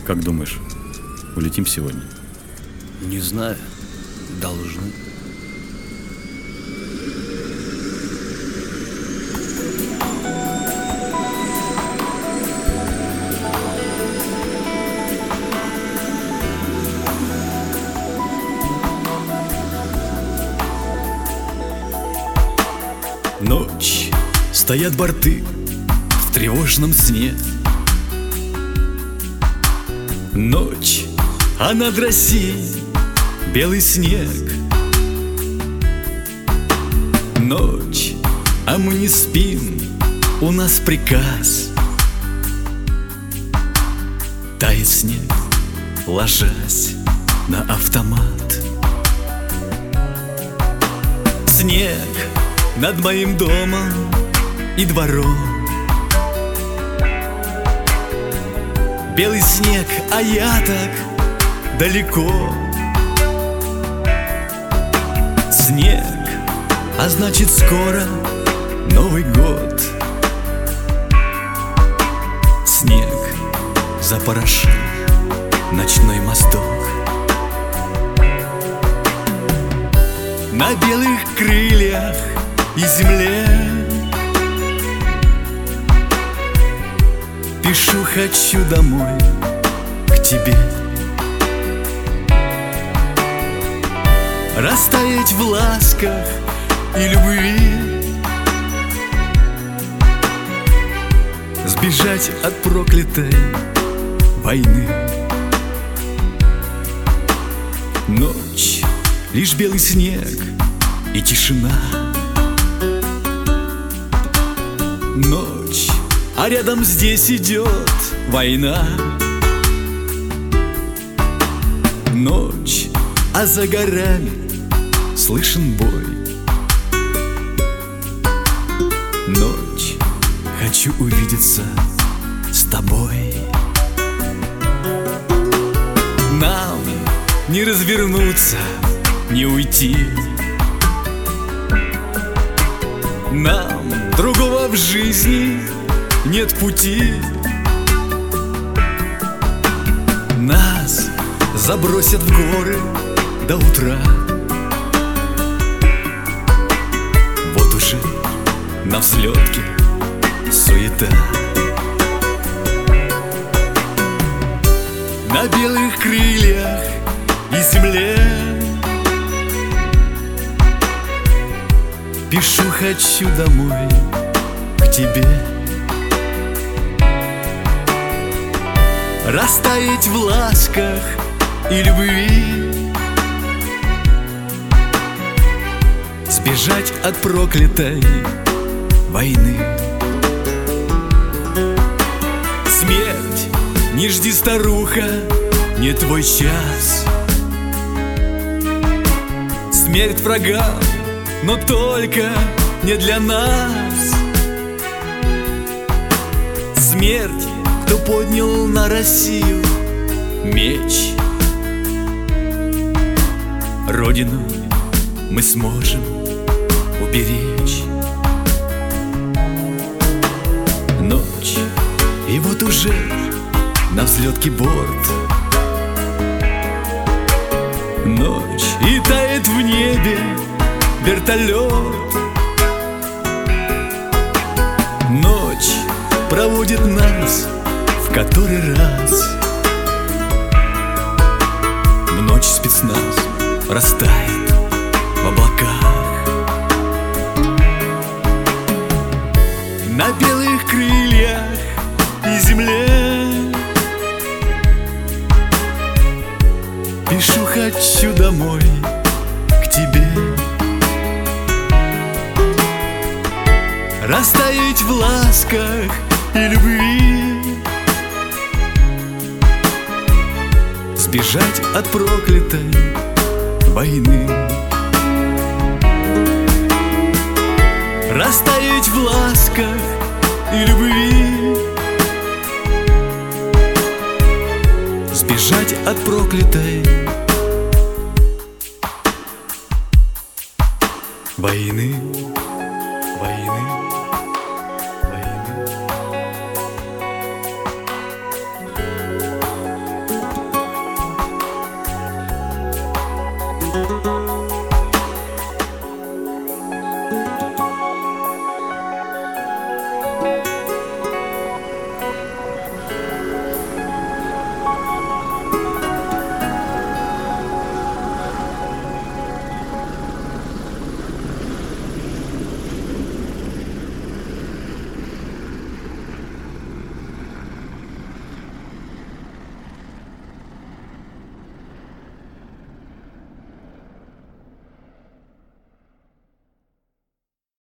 Как думаешь, улетим сегодня? Не знаю. Должны. Ночь, стоят борты в тревожном сне. Ночь, а над Россией белый снег. Ночь, а мы не спим, у нас приказ. Тает снег, ложась на автомат. Снег над моим домом и двором. Белый снег, а я так далеко. Снег, а значит скоро Новый год. Снег запорошил ночной мосток. На белых крыльях и земле пишу: хочу домой к тебе. Растаять в ласках и любви, сбежать от проклятой войны. Ночь, лишь белый снег и тишина. Ночь, а рядом здесь идет война. Ночь, а за горами слышен бой. Ночь, хочу увидеться с тобой. Нам не развернуться, не уйти. Нам другого в жизни нет пути. Нас забросят в горы до утра. Вот уже на взлетке суета. На белых крыльях и земле пишу: хочу домой к тебе. Растаять в ласках и любви, сбежать от проклятой войны. Смерть, не жди, старуха, не твой час. Смерть врагам, но только не для нас. Смерть, кто поднял на Россию меч. Родину мы сможем уберечь. Ночь, и вот уже на взлетке борт. Ночь, и тает в небе вертолет. Ночь проводит нас в который раз. В ночь спецназ растает в облаках. На белых крыльях и земле пишу: хочу домой к тебе. Растаять в ласках и любви, сбежать от проклятой войны. Растаять в ласках и любви, сбежать от проклятой войны.